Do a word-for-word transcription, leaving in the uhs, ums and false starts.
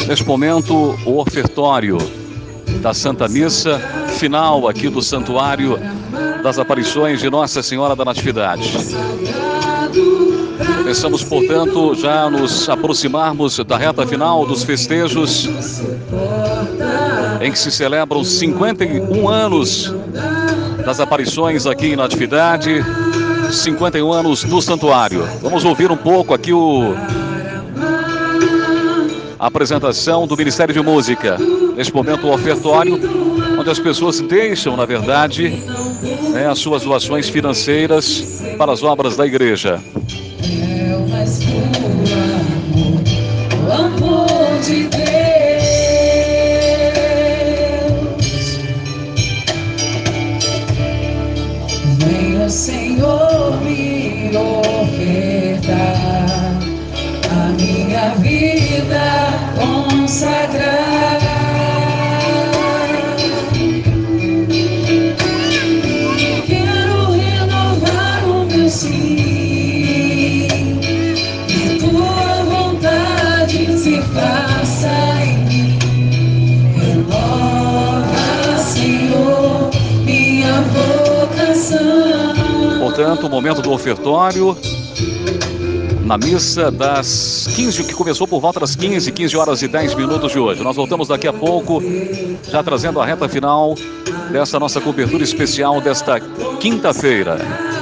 Neste momento, o ofertório da Santa Missa final aqui do Santuário das Aparições de Nossa Senhora da Natividade. Estamos, portanto, já a nos aproximarmos da reta final dos festejos em que se celebram cinquenta e um anos das aparições aqui em Natividade, cinquenta e um anos do Santuário. Vamos ouvir um pouco aqui o... a apresentação do Ministério de Música. Neste momento, o ofertório, onde as pessoas deixam, na verdade, né, as suas doações financeiras para as obras da igreja. É o mais puro amor, o amor de Deus. Venha, Senhor, me ofertar a minha vida consagrar. Quero renovar o meu sim, que tua vontade se faça em mim. Renova, Senhor, minha vocação. Portanto, o momento do ofertório na missa das quinze, que começou por volta das quinze, quinze horas e dez minutos de hoje. Nós voltamos daqui a pouco, já trazendo a reta final dessa nossa cobertura especial desta quinta-feira.